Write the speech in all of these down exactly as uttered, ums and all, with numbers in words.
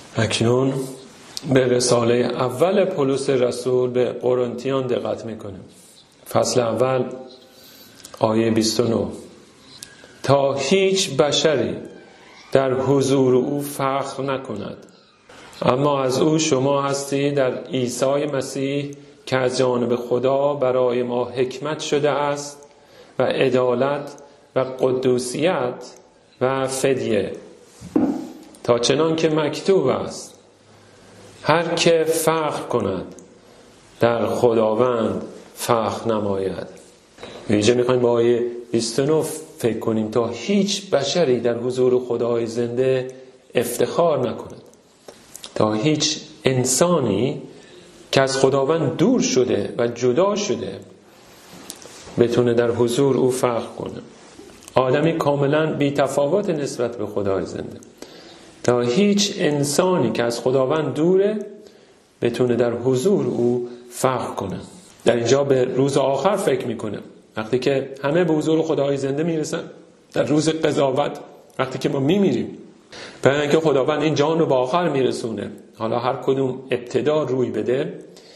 اکنون به رساله اول پولس رسول به قرنتیان دقت میکنیم. فصل اول آیه بیست و نه: تا هیچ بشری در حضور او فخر نکند، اما از او شما هستی در عیسی مسیح که از جانب خدا برای ما حکمت شده است و عدالت و قدوسیت و فدیه، تا چنان که مکتوب است هر که فخر کند در خداوند فخر نماید. ویژه میخوایم با آیه بیست و نه فکر کنیم تا هیچ بشری در حضور خدای زنده افتخار نکند، تا هیچ انسانی که از خداوند دور شده و جدا شده بتونه در حضور او فخر کنه. آدمی کاملا بی‌تفاوت نسبت به خدای زنده، تا هیچ انسانی که از خداوند دوره بتونه در حضور او فخر کنه. در اینجا به روز آخر فکر میکنه، وقتی که همه به حضور خدای زنده میرسن، در روز قضاوت وقتی که ما میمیریم، برای اینکه خداوند این جان رو به آخر میرسونه. حالا هر کدوم ابتدا روی بده،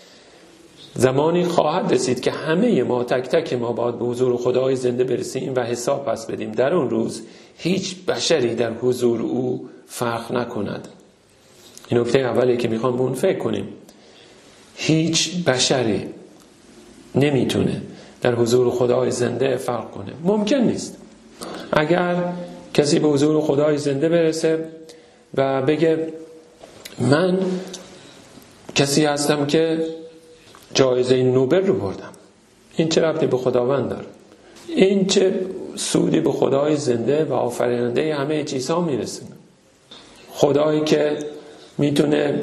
زمانی خواهد رسید که همه ما تک تک ما باید به حضور خدای زنده برسیم و حساب پس بدیم. در اون روز هیچ بشری در حضور او فخر نکند. این نکته اولی که میخوام به اون فکر کنیم. هیچ بشری نمیتونه در حضور خدای زنده فخر کنه. ممکن نیست. اگر کسی به حضور خدای زنده برسه و بگه من کسی هستم که جایزه نوبل رو بردم، این چه ربطی به خداوند داره؟ این چه سودی به خدای زنده و آفریننده همه چیزها میرسونه؟ خدایی که میتونه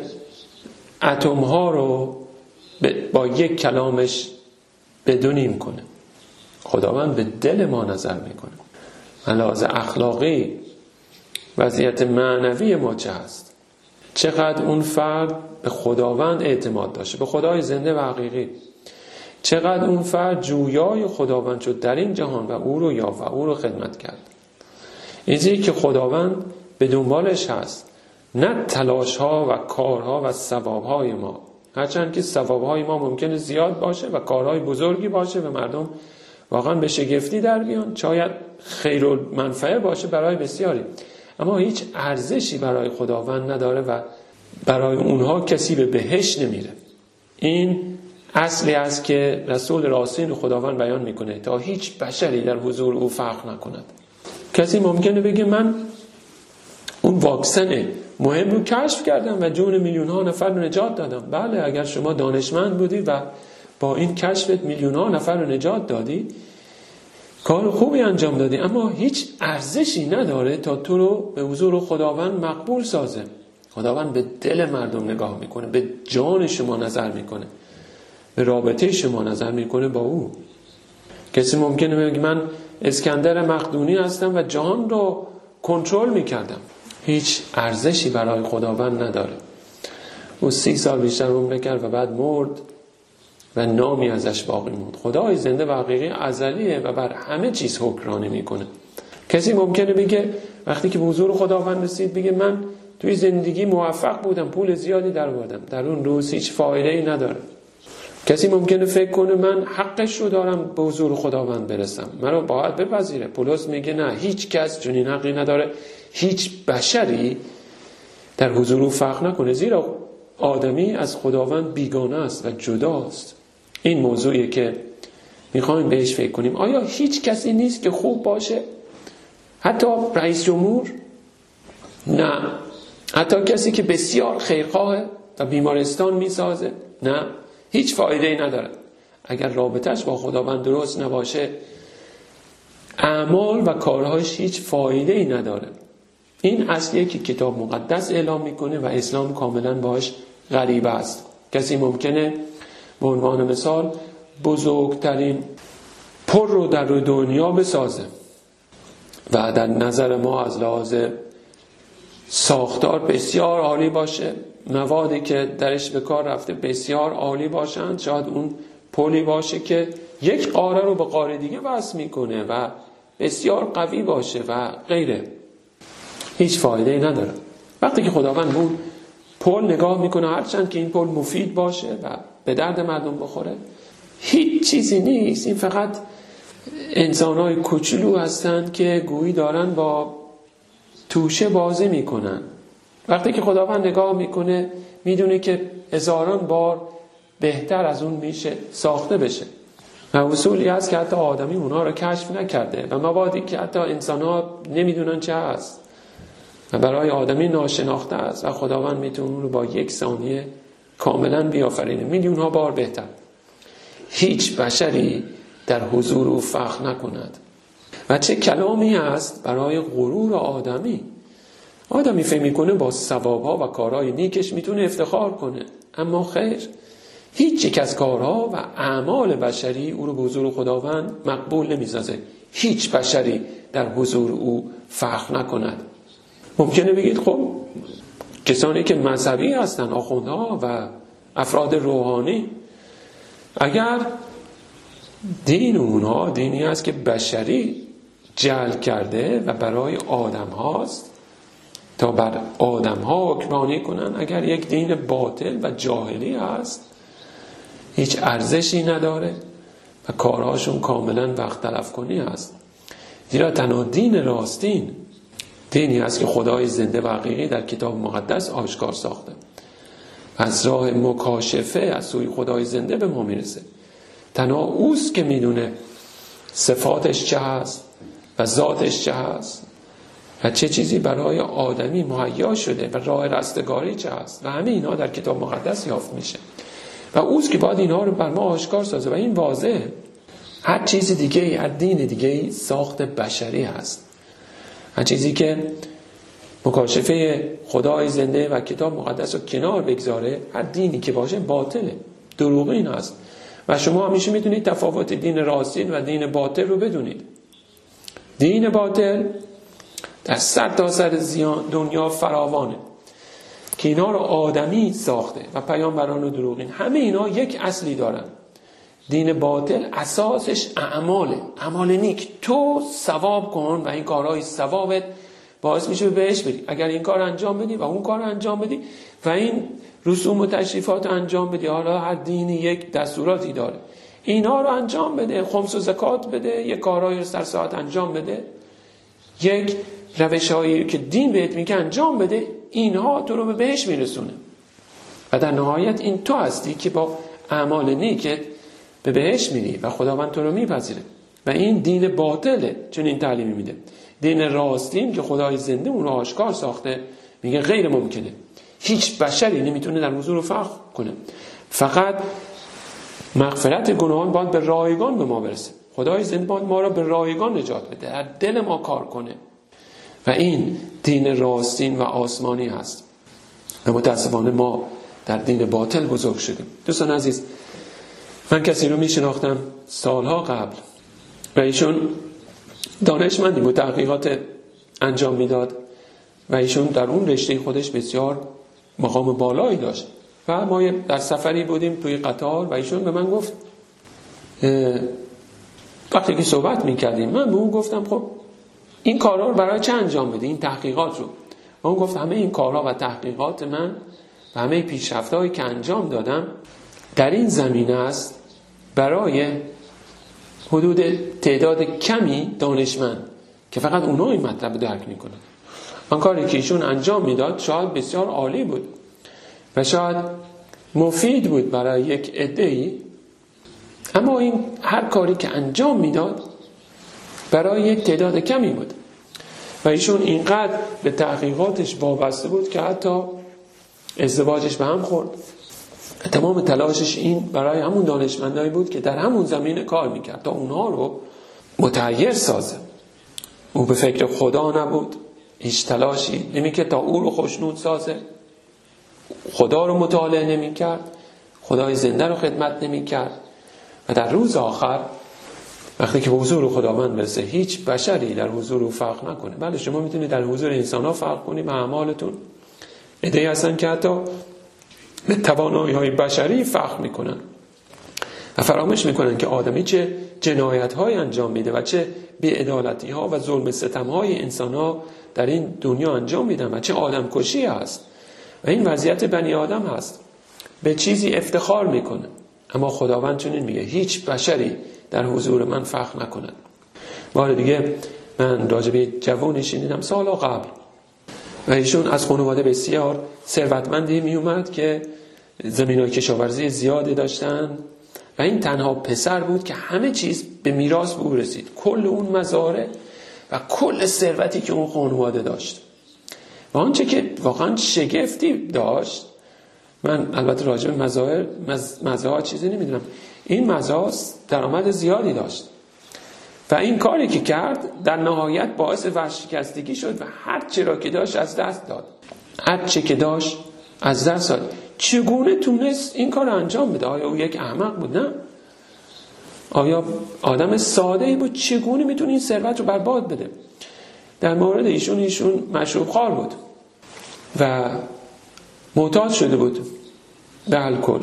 اتم ها رو با یک کلامش بدونیم کنه. خداوند به دل ما نظر میکنه. لحاظ اخلاقی وضعیت معنوی ما چه هست؟ چقدر اون فرد به خداوند اعتماد داشته، به خدای زنده و حقیقی. چقدر اون فرد جویای خداوند شد در این جهان و او رو یافت و او رو خدمت کرد. اینجایی که خداوند به دنبالش هست، نه تلاش ها و کارها و ثواب های ما، هرچند که ثواب های ما ممکنه زیاد باشه و کارهای بزرگی باشه و مردم واقعا به شگفتی در بیان، شاید خیر و منفعه باشه برای بسیاری، اما هیچ ارزشی برای خداوند نداره و برای اونها کسی به بهشت نمیره. این اصلی است که رسول راستین خداوند بیان میکنه، تا هیچ بشری در حضور او فخر نکند. کسی ممکنه بگه من اون واکسن مهم رو کشف کردم و جون میلیون ها نفر رو نجات دادم. بله، اگر شما دانشمند بودی و با این کشفت میلیون ها نفر رو نجات دادی، کار خوبی انجام دادی، اما هیچ ارزشی نداره تا تو رو به حضور خداوند مقبول سازه. خداوند به دل مردم نگاه میکنه، به جان شما نظر میکنه، به رابطه شما نظر میکنه با او. کسی ممکنه بگه من اسکندر مقدونی هستم و جهان رو کنترل میکردم. هیچ ارزشی برای خداوند نداره. او سی سال بیشتر عمر کرد و بعد مرد و نامی ازش باقی موند. خدای زنده و حقیقی ازلیه و بر همه چیز حکمرانی میکنه. کسی ممکنه بگه وقتی که به حضور خداوند رسید بگه من توی زندگی موفق بودم، پول زیادی درآوردم. در اون روز هیچ فایده‌ای نداره. کسی ممکنه فکر کنه من حقش رو دارم به حضور خداوند برسم، منو باید بپذیره. پولس میگه نه، هیچ کس چنین حقی نداره، هیچ بشری در حضور او فخر نکنه، زیرا آدمی از خداوند بیگانه است و جداست. این موضوعیه که میخوایم بهش فکر کنیم. آیا هیچ کسی نیست که خوب باشه؟ حتی رئیس جمهور؟ نه. حتی کسی که بسیار خیرخواهه و بیمارستان میسازه؟ نه. هیچ فایده ای نداره. اگر رابطش با خداوند درست نباشه، اعمال و کارهاش هیچ فایده ای نداره. این اصلیه که کتاب مقدس اعلام میکنه و اسلام کاملا باش غریبه است. کسی ممکنه به عنوان مثال بزرگترین پر رو در دنیا بسازه و در نظر ما از لحاظ ساختار بسیار عالی باشه، موادی که درش به کار رفته بسیار عالی باشند، شاید اون پلی باشه که یک قاره رو به قاره دیگه وصل میکنه و بسیار قوی باشه و غیره. هیچ فایده ای نداره. وقتی که خداوند بود پل نگاه میکنه هرچند که این پل مفید باشه و به درد مردم بخوره، هیچ چیزی نیست. این فقط انسان‌های کوچولو هستند که گویی دارن با توشه بازی میکنن. وقتی که خداوند نگاه میکنه میدونه که هزاران بار بهتر از اون میشه ساخته بشه. و اصولی هست که حتی آدمی اونها رو کشف نکرده و موادی که حتی انسان‌ها نمیدونن چه هست و برای آدمی ناشناخته است و خداوند میتونه اون رو با یک ثانیه کاملا بیافرینه، میلیون‌ها بار بهتر. هیچ بشری در حضور او فخر نکند. و چه کلامی است برای غرور آدمی. آدمی فکر میکنه با ثوابها و کارهای نیکش میتونه افتخار کنه، اما خیر، هیچ یک از کارها و اعمال بشری او رو به حضور خداوند مقبول نمیسازه. هیچ بشری در حضور او فخر نکند. ممکنه بگید خب کسانی که مذهبی هستن، آخوندها و افراد روحانی، اگر دین اونها دینی است که بشری جعل کرده و برای آدم هاست تا بر آدم ها حکمرانی کنن، اگر یک دین باطل و جاهلی هست، هیچ ارزشی نداره و کارهاشون کاملا وقت تلف کنی هست. زیرا تنها دین راستین دینی است که خدای زنده و حقیقی در کتاب مقدس آشکار ساخته. از راه مکاشفه از سوی خدای زنده به ما میرسه. تنها اوست که میدونه صفاتش چه هست و ذاتش چه هست و چه چیزی برای آدمی مهیا شده و راه رستگاری چه هست و همه اینا در کتاب مقدس یافت میشه و اوست که باید اینها رو بر ما آشکار سازه. و این واضحه. هر چیز دیگه، هر دین دیگه ساخت بشری هست. هر چیزی که مکاشفه خدای زنده و کتاب مقدس رو کنار بگذاره، هر دینی که باشه باطله، دروغین هست. و شما همیشه میتونید تفاوت دین راستین و دین باطل رو بدونید. دین باطل در صد تا سر دنیا فراوانه که اینا رو آدمی ساخته و پیامبران و دروغین. همه اینا یک اصلی دارن. دین باطل اساسش اعماله، اعمال نیک. تو ثواب کن و این کارهای ثوابت باعث میشه بهش بری. اگر این کار انجام بدی و اون کار انجام بدی و این رسوم و تشریفات انجام بدی، حالا هر دینی یک دستوراتی داره، اینا رو انجام بده، خمس و زکات بده، یک کارهای رو سر ساعت انجام بده، یک روش‌هایی که دین بهت میگه انجام بده، اینها تو رو به بهش میرسونه. و در نهایت این تو هستی که با اعمال نیکت به بهش میری و خداوند تو رو میپذیره. و این دین باطله چون این تعلیمی میده. دین راستین که خدای زنده اون رو آشکار ساخته میگه غیر ممکنه. هیچ بشری نمیتونه در حضور رو فخر کنه. فقط مغفرت گناهان باید به رایگان به ما برسه. خدای زنده باید ما را به رایگان نجات بده، در دل ما کار کنه. و این دین راستین و آسمانی هست. و متاسفانه ما در دین باطل بزرگ شدیم. دوستان عزیز، من کسی رو میشناختم سالها قبل و ایشون دانشمندی بود، تحقیقات انجام میداد و ایشون در اون رشته خودش بسیار مقام بالایی داشت. و ما در سفری بودیم توی قطار و ایشون به من گفت، وقتی که صحبت میکردیم من به اون گفتم خب این کارها رو برای چه انجام بدی، این تحقیقات رو؟ و اون گفت همه این کارها و تحقیقات من و همه پیشرفت‌هایی که انجام دادم در این زمینه است برای حدود تعداد کمی دانشمند که فقط اونها این مطلب درک میکنن. آن کاری که ایشون انجام میداد شاید بسیار عالی بود و شاید مفید بود برای یک عده‌ای، اما این هر کاری که انجام میداد برای یک تعداد کمی بود. و ایشون اینقدر به تحقیقاتش وابسته بود که حتی ازدواجش به هم خورد. تمام تلاشش این برای همون دانشمندایی بود که در همون زمینه کار میکرد تا اونها رو متغیر سازه. او به فکر خدا نبود، هیچ تلاشی نمیکرد تا او رو خوشنود سازه. خدا رو مطالعه نمیکرد، خدای زنده رو خدمت نمیکرد. و در روز آخر وقتی که به حضور خداوند برسه هیچ بشری در حضور او فرق نکنه. بله شما میتونید در حضور انسان ها فرق کنید به اعمالتون. عده‌ای هستن که حتی به توانایی های بشری فخر میکنن و فراموش میکنن که آدمی چه جنایت های انجام میده و چه بی‌عدالتی ها و ظلم ستم های انسان ها در این دنیا انجام میدن و چه آدم کشی هست و این وضعیت بنی آدم هست. به چیزی افتخار میکنه، اما خداوند چنین میگه هیچ بشری در حضور من فخر نکند. بار دیگه من راجع به جوانی شنیدم سالا قبل و ایشون از خانواده بسیار ثروتمندی می اومد که زمینای کشاورزی زیادی داشتن و این تنها پسر بود که همه چیز به میراث به او رسید، کل اون مزارع و کل ثروتی که اون خانواده داشت. و آنچه که واقعا شگفتی داشت، من البته راجع به مزارع مزارع چیزی نمیدونم، این مزارع درآمد زیادی داشت و این کاری که کرد در نهایت باعث ورشکستگی شد و هر چی را که داشت از دست داد. هر چی که داشت از دست داد. چگونه تونست این کار انجام بده؟ آیا او یک احمق بود؟ نه. آیا آدم ساده ای بود؟ چگونه میتونه این ثروت رو برباد بده؟ در مورد ایشون ایشون مشروب خوار بود و معتاد شده بود به الکل.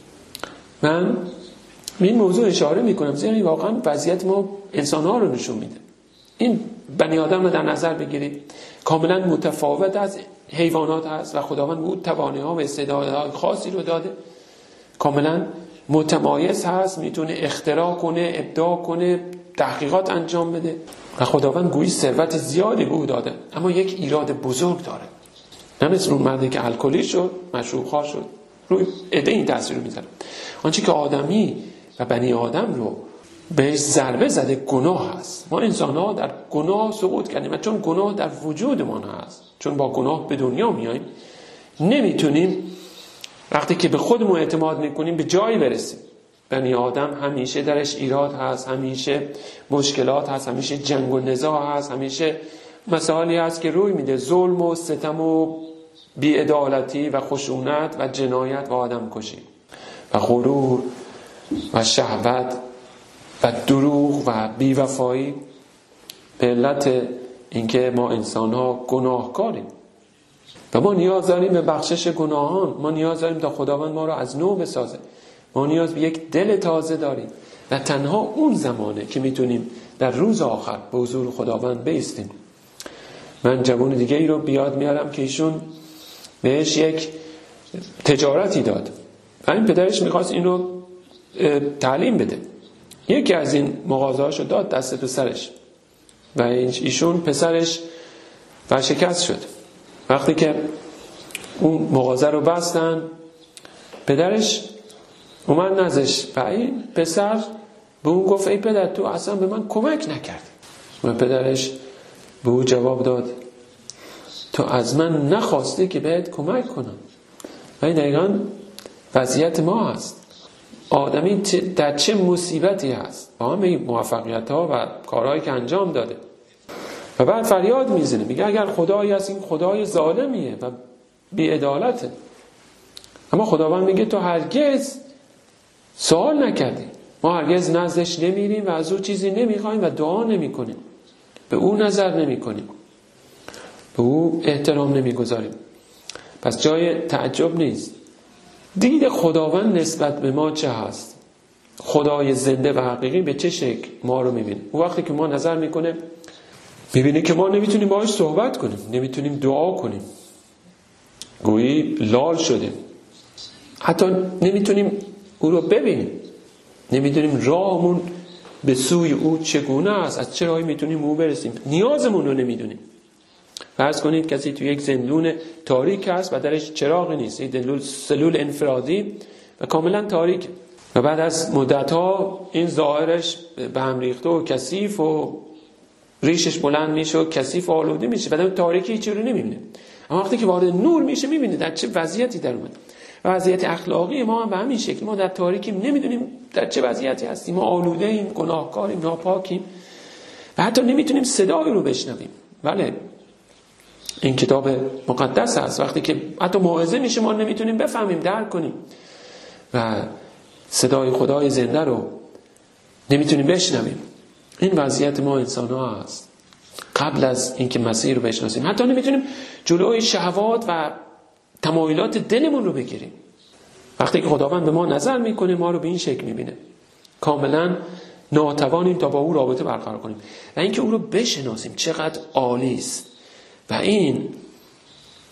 من این موضوع اشاره میکنم زیرا واقعا وضعیت ما انسان‌ها رو نشون میده. این بنی آدم رو در نظر بگیرید، کاملا متفاوت از حیوانات هست و خداوند به او توانایی‌ها و استعدادهای خاصی رو داده، کاملا متمایز هست، میتونه اختراع کنه، ابداع کنه، تحقیقات انجام بده و خداوند گویی ثروت زیادی به او داده، اما یک ایراد بزرگ داره. نه مثل اون مردی که الکلی شد، مشروب خوار شد، روی عده این تاثیر رو میذاره. آنچه که آدمی و بنی آدم رو بهش ضربه زده گناه هست. ما انسان‌ها در گناه سقوط کردیم و چون گناه در وجودمان هست، چون با گناه به دنیا میاییم، نمیتونیم وقتی که به خودمون اعتماد میکنیم به جایی برسیم. بنی آدم همیشه درش ایراد هست، همیشه مشکلات هست، همیشه جنگ و نزاع هست، همیشه مسائلی هست که روی میده، ظلم و ستم و بی‌عدالتی و خشونت و جنایت و آدم کشی و غرور و شهوت و دروغ و بیوفایی، به علت اینکه ما انسان‌ها گناهکاریم و ما نیاز داریم به بخشش گناهان. ما نیاز داریم تا خداوند ما را از نو بسازه. ما نیاز به یک دل تازه داریم و تنها اون زمانه که میتونیم در روز آخر به حضور خداوند بایستیم. من جوان دیگه ای رو بیاد میارم که ایشون بهش یک تجارتی داد و این پدرش میخواست این رو تعلیم بده. یکی از این مغازه‌هاشو داد دست پسرش و ایشون پسرش ورشکست شد. وقتی که اون مغازه رو بستن، پدرش اومد نزدش و این پسر به اون گفت ای پدر تو اصلا به من کمک نکردی. و پدرش به او جواب داد تو از من نخواستی که بهت کمک کنم. و این دقیقاً وضعیت ما هست. آدمی در چه مصیبتی هست با همه موفقیت ها و کارهایی که انجام داده و بعد فریاد میزنه، میگه اگر خدایی هست این خدای ظالمیه و بی‌عدالته. اما خداوند میگه تو هرگز سوال نکردی، ما هرگز نزدش نمیریم و از او چیزی نمیخوایم و دعا نمیکنیم، به او نظر نمیکنیم، به او احترام نمیگذاریم. پس جای تعجب نیست. دید خداوند نسبت به ما چه هست؟ خدای زنده و حقیقی به چه شکل ما رو میبینه؟ اون وقتی که ما نظر میکنه میبینه که ما نمیتونیم باهاش صحبت کنیم، نمیتونیم دعا کنیم، گویی لال شدیم، حتی نمیتونیم او رو ببینیم، نمیدونیم راهمون به سوی او چگونه است، از چه راهی میتونیم او برسیم، نیازمون رو نمیدونیم. فرض کنید کسی تو یک زندون تاریک است و درش چراغی نیست، یک دلول سلول انفرادی و کاملا تاریک و بعد از مدت‌ها این ظاهرش به هم ریخته و کثیف و ریشش بلند میشه و کثیف و آلوده میشه، بعد اون تاریکی هیچی رو نمیبینه. اما وقتی که وارد نور میشه میبینه در چه وضعیتی در اومده. وضعیت اخلاقی ما هم به همین شکل، ما در تاریکیم، نمیدونیم در چه وضعیتی هستیم، ما آلوده ایم، گناهکاریم، ناپاکیم و حتی نمیتونیم صدای رو بشنویم. بله این کتاب مقدس هست، وقتی که حتی موعظه میشه ما نمیتونیم بفهمیم، درک کنیم و صدای خدای زنده رو نمیتونیم بشنویم. این وضعیت ما انسان ها هست قبل از اینکه مسیح رو بشناسیم. حتی نمیتونیم جلوی شهوات و تمایلات دلمون رو بگیریم. وقتی که خداوند به ما نظر میکنه ما رو به این شکل میبینه، کاملا ناتوانیم تا با او رابطه برقرار کنیم و اینکه او رو بشناسیم چقدر عالی است. و این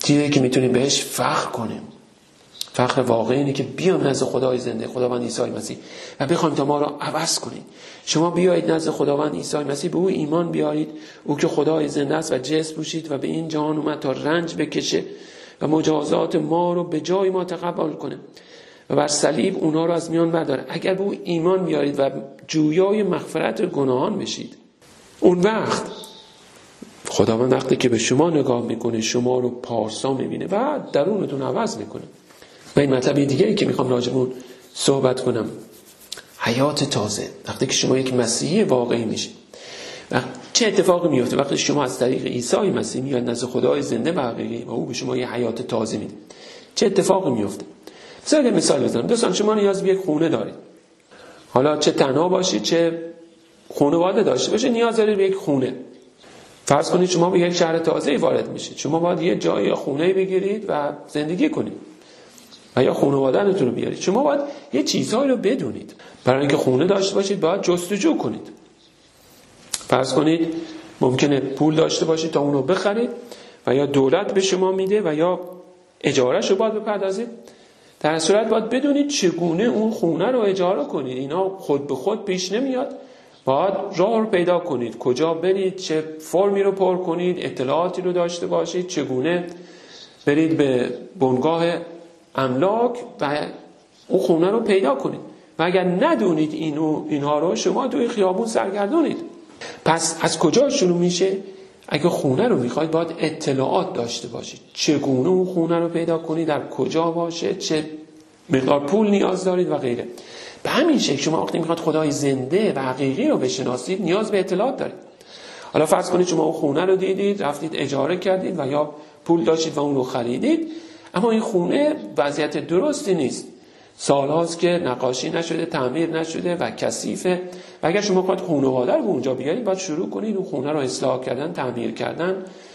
چیزی که میتونیم بهش فخر کنیم. فخر واقعی اینه که بیام نزد خدای زنده، خداوند عیسی مسیح، و بخوایم تا ما را عوض کنید. شما بیایید نزد خداوند عیسی مسیح، به او ایمان بیارید، او که خدای زنده است و جسم پوشید و به این جهان اومد تا رنج بکشه و مجازات ما رو به جای ما تقبل کنه و بر صلیب اونا رو از میان برداره. اگر به او ایمان بیارید و جویای مغفرت گناهان بشید، اون وقت خداوند وقتی که به شما نگاه میکنه شما رو پارسا میبینه و درونتون عوض میکنه. و این مطلب دیگه ای که میخوام راجع به اون صحبت کنم، حیات تازه. وقتی که شما یک مسیحی واقعی میشید، و چه اتفاقی میفته وقتی شما از طریق عیسی مسیح میاد نزد خدای زنده و حقیقی و او به شما یه حیات تازه میده؟ چه اتفاقی میفته؟ مثلا مثال بزنم. دوستان، شما نیاز به یک خونه دارید. حالا چه تنها باشید چه خانواده داشته باشید، نیاز دارید به یک خونه. فرض کنید شما به یک شهر تازه‌ای وارد میشید. شما باید یه جای یا خونه بگیرید و زندگی کنید و یا خانواده‌تون رو بیارید. شما باید یه چیزهایی رو بدونید. برای اینکه خونه داشته باشید باید جستجو کنید. فرض کنید ممکنه پول داشته باشید تا اون رو بخرید و یا دولت به شما میده و یا اجاره‌اش رو باید بپردازید. در صورت باید بدونید چگونه اون خونه رو اجاره کنید. اینا خود به خود پیش نمیاد. باید راه رو پیدا کنید، کجا برید، چه فرمی رو پر کنید، اطلاعاتی رو داشته باشید، چگونه برید به بنگاه املاک و اون خونه رو پیدا کنید. و اگر ندونید اینو اینها رو، شما توی خیابون سرگردونید. پس از کجا شروع میشه؟ اگه خونه رو میخواید باید اطلاعات داشته باشید، چگونه اون خونه رو پیدا کنید، در کجا باشه، چه مقدار پول نیاز دارید و غیره. به همین شکل شما وقتی میخواد خدای زنده و حقیقی رو بشناسید نیاز به اطلاعات دارید. حالا فرض کنید شما اون خونه رو دیدید، رفتید اجاره کردید و یا پول داشتید و اون رو خریدید، اما این خونه وضعیت درستی نیست. سالهاست که نقاشی نشده، تعمیر نشده و کثیفه. و اگر شما خواهد خانواده رو به اونجا بیارید، باید شروع کنید اون خونه رو اصلاح کردن، تعمیر کردن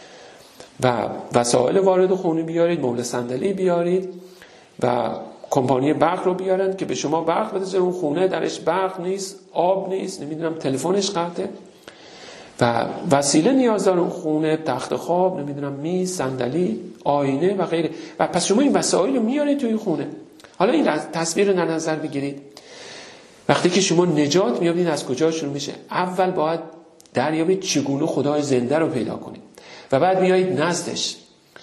و وسایل وارد خونه بیارید، مبل صندلی بیارید و کمپانی برق رو بیارن که به شما برق بده. اون خونه درش برق نیست، آب نیست، نمیدونم تلفنش قطعه و وسیله نیاز داره اون خونه، تخت خواب، نمیدونم میز، صندلی، آینه و غیره. و پس شما این وسایل رو میارید توی خونه. حالا این تصویر رو در نظر بگیرید. وقتی که شما نجات میابید، از کجا شروع میشه؟ اول باید دریابید چگونه خدای زنده رو پیدا کنید و بعد میایید نزدش.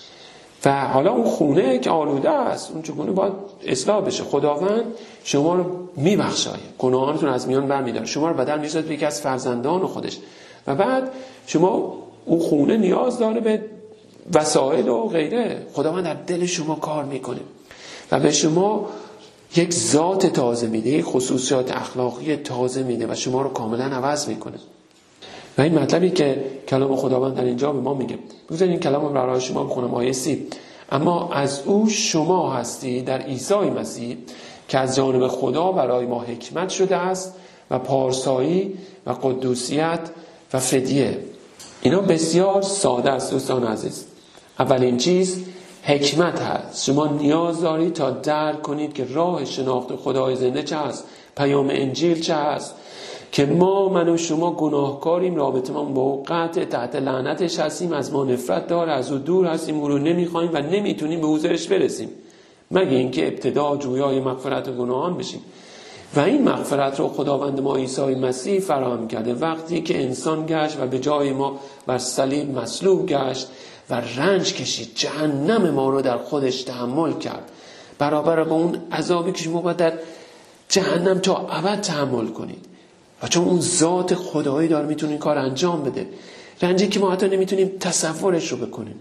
و حالا اون خونه که آلوده است، اون چگونه باید اصلاح بشه. خداوند شما رو میبخشاید، گناهانتون از میان برمیداره، شما رو بدل میسازه به یکی از فرزندان خودش. و بعد شما اون خونه نیاز داره به وسایل و غیره. خداوند در دل شما کار میکنه و به شما یک ذات تازه میده، یک خصوصیات اخلاقی تازه میده و شما رو کاملا عوض میکنه. و این مطلبی که کلام خداوند در اینجا به ما میگه. بگذارید این کلام رو برای شما بخونم. آیه سی: اما از او شما هستی در عیسی مسیح که از جانب خدا برای ما حکمت شده است و پارسایی و قدوسیت و فدیه. اینا بسیار ساده است دوستان عزیز. اولین چیز حکمت هست. شما نیاز دارید تا درک کنید که راه شناخت خدای زنده چه هست، پیام انجیل چه هست، که ما من و شما گناهکاریم، رابطه ما با او قطع، تحت لعنتش هستیم، از ما نفرت داره، از او دور هستیم، او رو نمیخوایم و نمیتونیم به حضورش برسیم مگه اینکه ابتدا جویای مغفرت گناهان بشیم. و این مغفرت رو خداوند ما عیسی مسیح فراهم کرده وقتی که انسان گشت و به جای ما بر صلیب مصلوب گشت و رنج کشید، جهنم ما رو در خودش تحمل کرد، برابر با اون عذابی که شما باید در جهنم تا ابد تحمل کنید. و چون اون ذات خدایی داره میتونه این کار انجام بده، رنجی که ما حتی نمیتونیم تصورش رو بکنیم.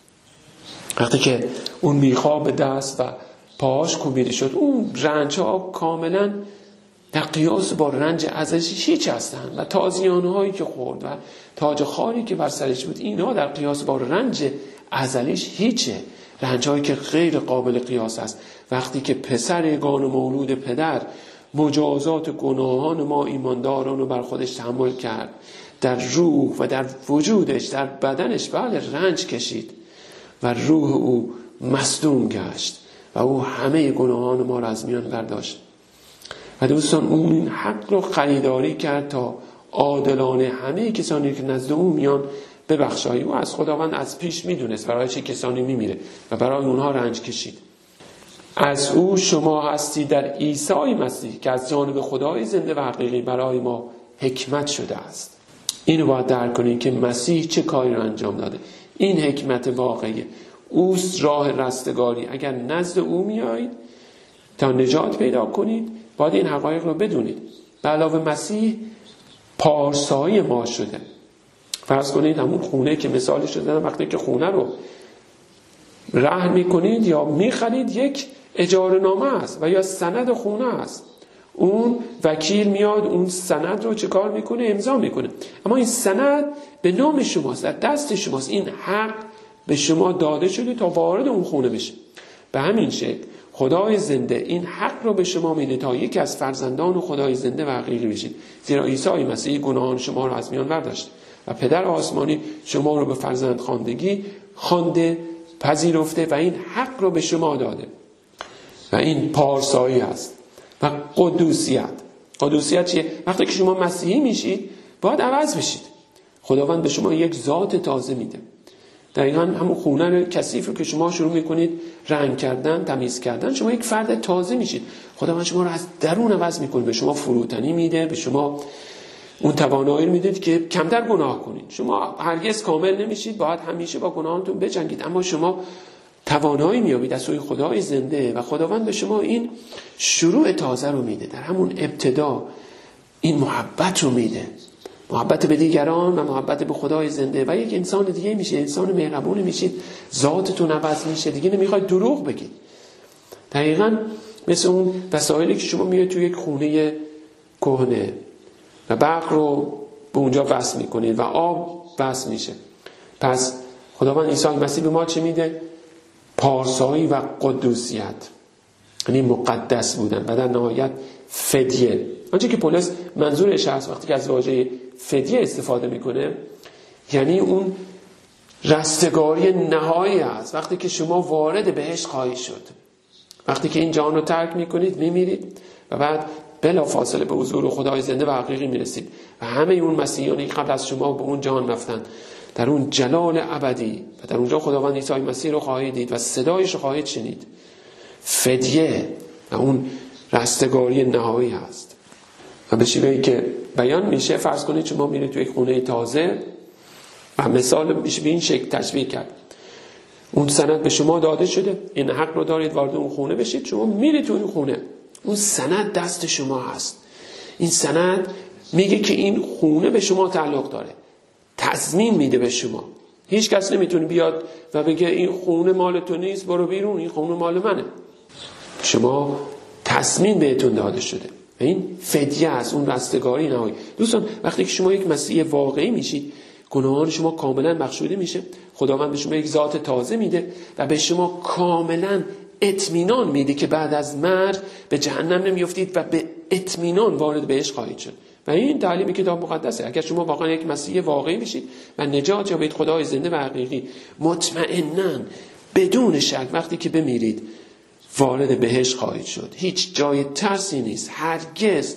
وقتی که اون میخواب به دست و پاهاش کوبیده شد، اون رنج ها کاملا در قیاس با رنج ازش هیچ هستن و تازیانه هایی که خورد و تاج خاری که بر سرش بود، اینا در قیاس با رنج ازلیش هیچه. رنج هایی که غیر قابل قیاس است. وقتی که پسر یگانه مولود پدر مجازات گناهان ما ایمانداران رو بر خودش تحمل کرد، در روح و در وجودش، در بدنش بله رنج کشید و روح او مصدوم گشت و او همه گناهان ما را از میان برداشت. و دوستان اون این حق رو خریداری کرد تا عادلانه همه کسانی که نزد او میان ببخشایی. او از خداوند از پیش میدونست برای چه کسانی میمیره و برای اونها رنج کشید. از او شما هستی در عیسی مسیح که از جانب خدای زنده و حقیقی برای ما حکمت شده است. اینو باید درک کنید که مسیح چه کاری رو انجام داده. این حکمت واقعیه. اوست راه رستگاری. اگر نزد او میایید تا نجات پیدا کنید باید این حقایق رو بدونید. به علاوه مسیح پارسایی ما شده. فرض کنید همون خونه که مثالش رو زدم، وقتی که خونه رو رهن میکنید یا میخرید یک اجاره نامه است و یا سند خونه است. اون وکیل میاد اون سند رو چه کار میکنه؟ امضا میکنه. اما این سند به نام شماست، در دست شماست. این حق به شما داده شده تا وارد اون خونه بشه. به همین شکل خدای زنده این حق رو به شما میده تا یکی از فرزندان خدای زنده و حقیقی بشید. زیرا عیسی مسیح گناهان شما رو از میان برداشت و پدر آسمانی شما رو به فرزند خواندگی خوانده، پذیرفته و این حق رو به شما داده. و این پارسایی است. و قدوسیت. قدوسیت چیه؟ وقتی که شما مسیحی میشید باید عوض بشید. خداوند به شما یک ذات تازه میده. دقیقاً همون خونه کثیف رو که شما شروع میکنید رنگ کردن، تمیز کردن، شما یک فرد تازه میشید. خداوند شما رو از درون عوض میکنه. به شما فروتنی میده، به شما اون توانایی رو میدید که کمتر گناه کنید. شما هرگز کامل نمیشید، باید همیشه با گناهانتون بجنگید، اما شما توانایی میابید از سوی خدای زنده و خداوند به شما این شروع تازه رو میده. در همون ابتدا این محبت رو میده، محبت به دیگران و محبت به خدای زنده و یک انسان دیگه میشه، انسان مهربون میشید، ذاتتون عوض میشه، دیگه نمیخواید دروغ بگید. دقیقاً مثل اون وسایلی که شما میاد توی یک خونه کهنه و برق رو به اونجا وصل میکنید و آب وصل میشه. پس خداوند عیسی مسیح به ما چه میده؟ پارسایی و قدوسیت، یعنی مقدس بودن و در نهایت فدیه. آنچه که پولس منظورش هست وقتی که از واژه فدیه استفاده میکنه، یعنی اون رستگاری نهایی است. وقتی که شما وارد بهشت خواهید شد، وقتی که این جهان رو ترک میکنید، میمیرید و بعد بلا فاصله به حضور خدای زنده و حقیقی میرسید و همه اون مسیحیانی که قبل از شما به اون جهان رفتن در اون جلال ابدی و در اونجا خداوند عیسی مسیح رو خواهید دید و صدایش رو خواهید شنید. فدیه و اون رستگاری نهایی هست و به شیوهی که بیان میشه، فرض کنید شما میرید توی یک خونه تازه و مثال میشه به این شکل تشبیه کرد. اون سند به شما داده شده، این حق رو دارید وارد اون خونه بشید. شما میرید توی اون خونه، اون سند دست شما هست. این سند میگه که این خونه به شما تعلق داره، تضمین میده به شما. هیچ کس نمیتونه بیاد و بگه این خونه مال تو نیست، برو بیرون، این خونه مال منه. شما تضمین بهتون داده شده و این فدیه است، اون رستگاری نهایی. دوستان وقتی که شما یک مسیح واقعی میشید، گناهان شما کاملا بخشوده میشه، خداوند به شما یک ذات تازه میده و به شما کاملا اطمینان میده که بعد از مرگ به جهنم نمیافتید و به اطمینان وارد بهشت خواهید شد. و این تعلیم کتاب مقدسه. اگر شما واقعا یک مسیح واقعی بشید و نجات یابید، خدای زنده و حقیقی، مطمئناً بدون شک وقتی که بمیرید وارد بهشت خواهید شد. هیچ جای ترسی نیست، هرگز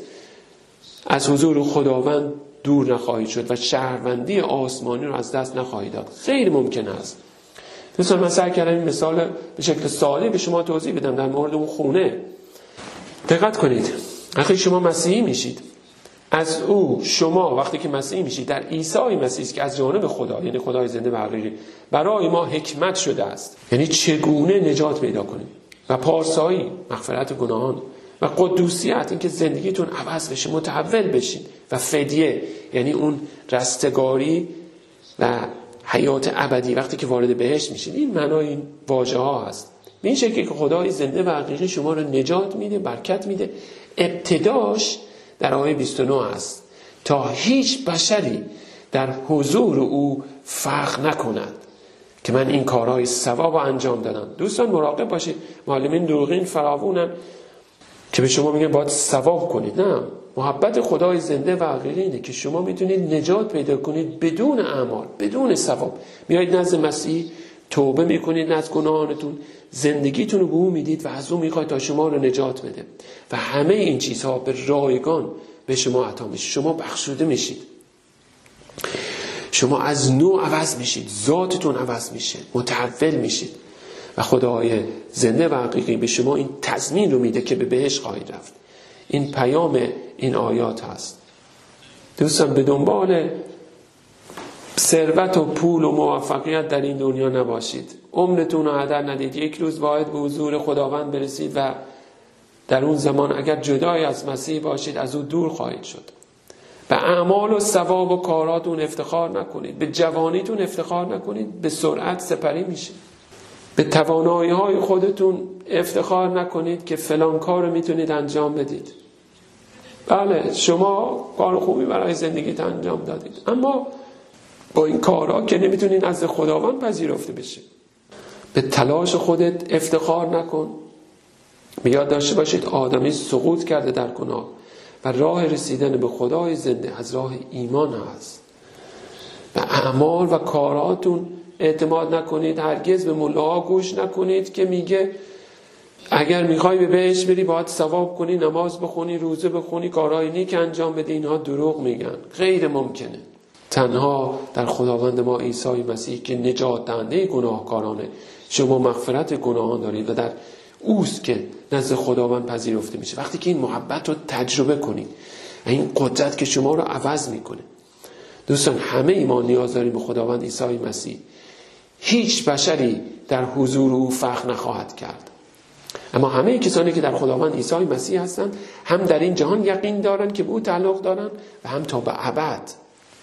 از حضور خداوند دور نخواهید شد و شهروندی آسمانی رو از دست نخواهید داد. خیلی ممکن است. مثلا من سعی کردم این مثال به شکل ساده به شما توضیح بدم در مورد اون خونه. دقت کنید، وقتی شما مسیحی میشید، از او شما وقتی که مسیحی میشید در عیسی مسیح که از جانب خدا، یعنی خدای زنده و حقیقی، برای ما حکمت شده است. یعنی چگونه نجات پیدا کنیم و پارسایی، مغفرت گناهان و قدوسیت، این که زندگیتون عوض بشه، متحول بشید، و فدیه یعنی اون رستگاری و حیات ابدی وقتی که وارد بهشت میشید. این معنای این واژه ها هست. به این شکلی که خدای زنده و حقیقی شما رو نجات میده، برکت میده. ابتداش در آیه بیست و نه است تا هیچ بشری در حضور او فخر نکند که من این کارهای ثواب رو انجام دادم. دوستان مراقب باشید، معلمین دروغین فراوونن که به شما میگن باید ثواب کنید. نه، محبت خدای زنده و حقیقی اینه که شما میتونید نجات پیدا کنید بدون اعمال، بدون ثواب. میایید نزد مسیح، توبه میکنید از گناهانتون، زندگیتون رو به او میدید و از او میخواید تا شما رو نجات بده و همه این چیزها به رایگان به شما عطا میشه. شما بخشوده میشید. شما از نوع عوض میشید، ذاتتون عوض میشه، متحول میشید و خدای زنده و حقیقی به شما این تضمین رو میده که به بهشت خواهید رفت. این پیام این آیات هست. دوستان به دنبال ثروت و پول و موفقیت در این دنیا نباشید. عمرتون رو هدر ندید. یک روز باید به حضور خداوند برسید و در اون زمان اگر جدای از مسیح باشید از او دور خواهید شد. به اعمال و ثواب و کاراتون افتخار نکنید. به جوانیتون افتخار نکنید. به سرعت سپری میشید. به توانایی های خودتون افتخار نکنید که فلان کار رو میتونید انجام بدید. بله شما کار خوبی برای زندگیت انجام دادید، اما با این کارها که نمیتونید از خداوند پذیرفته بشه. به تلاش خودت افتخار نکن. یاد داشته باشید آدمی سقوط کرده در گناه و راه رسیدن به خدای زنده از راه ایمان هست. به اعمال و کاراتون اعتماد نکنید. هرگز به ملاها گوش نکنید که میگه اگر میخوای به بهشت بری باید ثواب کنی، نماز بخونی، روزه بخونی، کارهای نیک انجام بدی. اینها دروغ میگن، غیر ممکنه. تنها در خداوند ما عیسی مسیح که نجات دهنده گناهکارانه شما مغفرت گناهان دارید و در اوست که نزد خداوند پذیرفته میشه. وقتی که این محبت رو تجربه کنید، این قدرت که شما رو عوض میکنه. دوستان همه ایمان نیاز داریم به خداوند عیسی مسیح. هیچ بشری در حضور او فخر نخواهد کرد، اما همه کسانی که در خداوند عیسی مسیح هستند هم در این جهان یقین دارند که به او تعلق دارند و هم تا به ابد